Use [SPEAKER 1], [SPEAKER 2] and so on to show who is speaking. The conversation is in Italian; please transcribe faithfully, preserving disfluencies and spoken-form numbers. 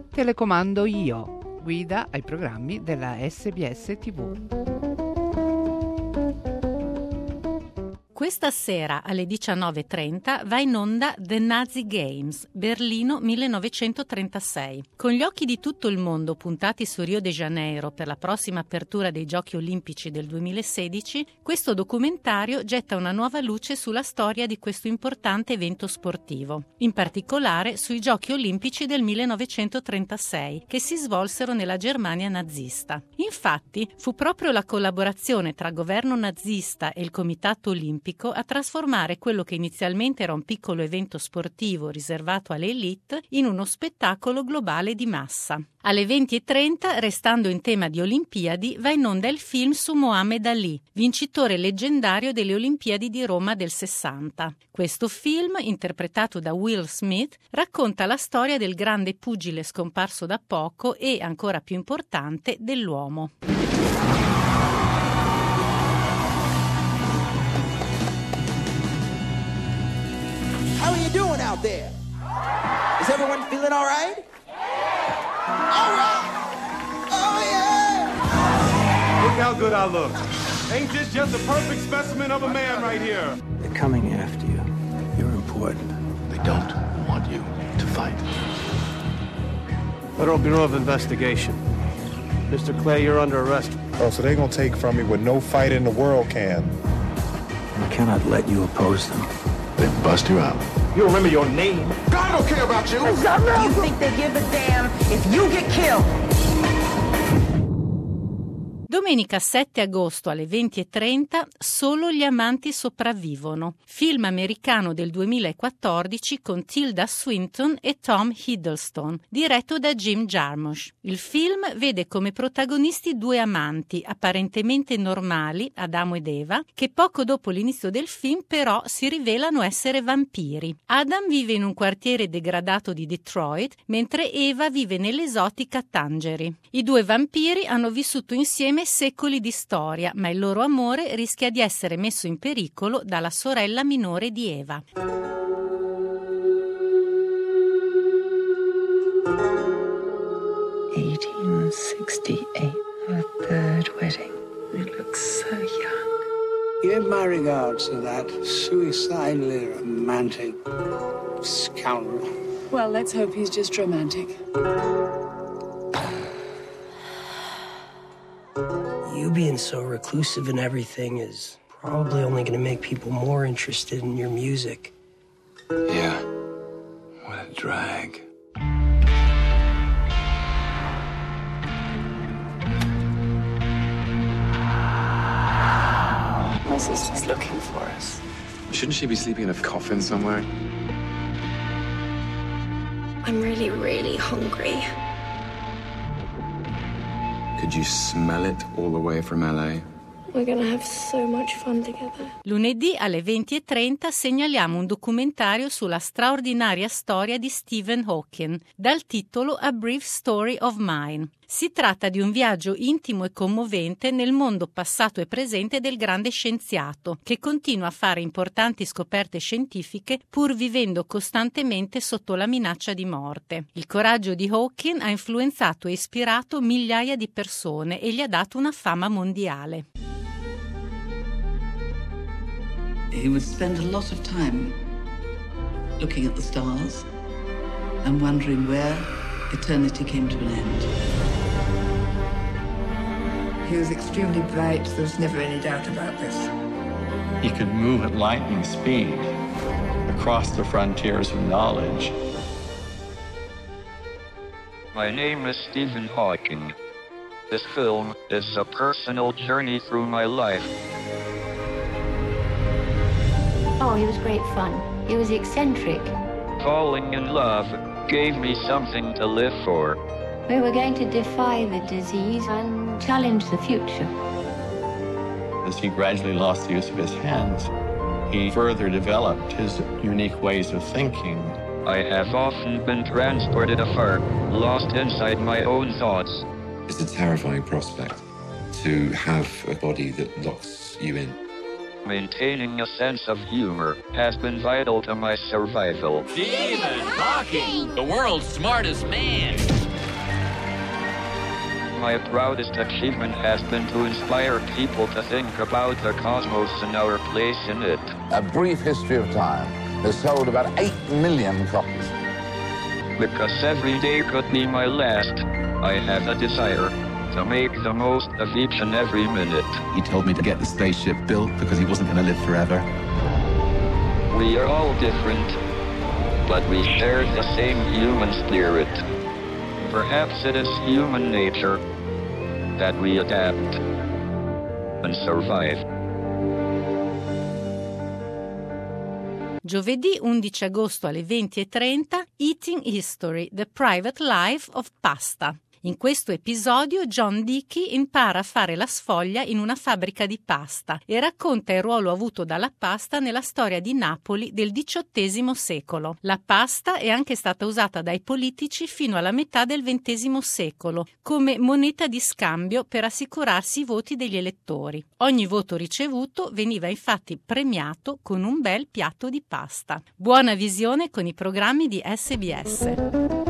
[SPEAKER 1] Telecomando io, guida ai programmi della S B S T V.
[SPEAKER 2] Questa sera alle diciannove e trenta va in onda The Nazi Games, Berlino millenovecentotrentasei. Con gli occhi di tutto il mondo puntati su Rio de Janeiro per la prossima apertura dei Giochi Olimpici del duemilasedici, questo documentario getta una nuova luce sulla storia di questo importante evento sportivo, in particolare sui Giochi Olimpici del millenovecentotrentasei, che si svolsero nella Germania nazista. Infatti, fu proprio la collaborazione tra governo nazista e il Comitato Olimpico a trasformare quello che inizialmente era un piccolo evento sportivo riservato alle elite in uno spettacolo globale di massa. Alle venti e trenta, restando in tema di Olimpiadi, va in onda il film su Muhammad Ali, vincitore leggendario delle Olimpiadi di Roma del sessanta. Questo film, interpretato da Will Smith, racconta la storia del grande pugile scomparso da poco e, ancora più importante, dell'uomo.
[SPEAKER 3] How are you doing out there? Is everyone feeling all right? All right. Oh, yeah.
[SPEAKER 4] Look how good I look. Ain't this just the perfect specimen of a man right here?
[SPEAKER 5] They're coming after you. You're important.
[SPEAKER 6] They don't want you to fight.
[SPEAKER 5] Federal Bureau of Investigation. Mister Clay, you're under arrest.
[SPEAKER 7] Oh, so they're gonna take from me what no fight in the world can.
[SPEAKER 5] I cannot let you oppose them.
[SPEAKER 6] They bust you out.
[SPEAKER 4] You remember your name?
[SPEAKER 3] God don't care about you. You think they give a damn if you get killed?
[SPEAKER 2] Domenica sette agosto alle venti e trenta, Solo gli amanti sopravvivono, film americano del duemilaquattordici con Tilda Swinton e Tom Hiddleston, diretto da Jim Jarmusch. Il film vede come protagonisti due amanti apparentemente normali, Adamo ed Eva, che poco dopo l'inizio del film però si rivelano essere vampiri. Adam vive in un quartiere degradato di Detroit, mentre Eva vive nell'esotica Tangery. I due vampiri hanno vissuto insieme secoli di storia, ma il loro amore rischia di essere messo in pericolo dalla sorella minore di Eva.
[SPEAKER 8] eighteen sixty-eight, our third wedding. You look so young.
[SPEAKER 9] Give my regards to that suicidally romantic scoundrel.
[SPEAKER 8] Well, let's hope he's just romantic.
[SPEAKER 5] You being so reclusive and everything is probably only going to make people more interested in your music.
[SPEAKER 6] Yeah. What a drag.
[SPEAKER 8] My sister's looking for us.
[SPEAKER 6] Shouldn't she be sleeping in a coffin somewhere?
[SPEAKER 10] I'm really, really hungry.
[SPEAKER 6] Could you smell it all the way from L A?
[SPEAKER 10] We're gonna have so much fun together.
[SPEAKER 2] Lunedì alle venti e trenta segnaliamo un documentario sulla straordinaria storia di Stephen Hawking, dal titolo A Brief Story of Mine. Si tratta di un viaggio intimo e commovente nel mondo passato e presente del grande scienziato, che continua a fare importanti scoperte scientifiche pur vivendo costantemente sotto la minaccia di morte. Il coraggio di Hawking ha influenzato e ispirato migliaia di persone e gli ha dato una fama mondiale.
[SPEAKER 11] He would spend a lot of time looking at the stars and wondering where eternity came to an end.
[SPEAKER 8] He was extremely bright. There was never any doubt about this.
[SPEAKER 12] He could move at lightning speed across the frontiers of knowledge.
[SPEAKER 13] My name is Stephen Hawking. This film is a personal journey through my life.
[SPEAKER 14] Oh, he was great fun. He was eccentric.
[SPEAKER 13] Falling in love gave me something to live for.
[SPEAKER 14] We were going to defy the disease and challenge the future.
[SPEAKER 12] As he gradually lost the use of his hands, he further developed his unique ways of thinking.
[SPEAKER 13] I have often been transported afar, lost inside my own thoughts.
[SPEAKER 15] It's a terrifying prospect to have a body that locks you in.
[SPEAKER 13] Maintaining a sense of humor has been vital to my survival.
[SPEAKER 16] Stephen Hawking, the world's smartest man.
[SPEAKER 13] my proudest achievement has been to inspire people to think about the cosmos and our place in it.
[SPEAKER 16] A Brief History of Time has sold about eight million copies.
[SPEAKER 13] Because every day could be my last, I have a desire to make the most of each and every minute.
[SPEAKER 17] He told me to get the spaceship built because he wasn't going to live forever.
[SPEAKER 13] We are all different, but we share the same human spirit. Perhaps it is human nature that we adapt and survive.
[SPEAKER 2] Giovedì undici agosto alle venti e trenta, Eating History, The Private Life of Pasta. In questo episodio John Dickey impara a fare la sfoglia in una fabbrica di pasta e racconta il ruolo avuto dalla pasta nella storia di Napoli del diciottesimo secolo. La pasta è anche stata usata dai politici fino alla metà del ventesimo secolo come moneta di scambio per assicurarsi i voti degli elettori. Ogni voto ricevuto veniva infatti premiato con un bel piatto di pasta. Buona visione con i programmi di S B S.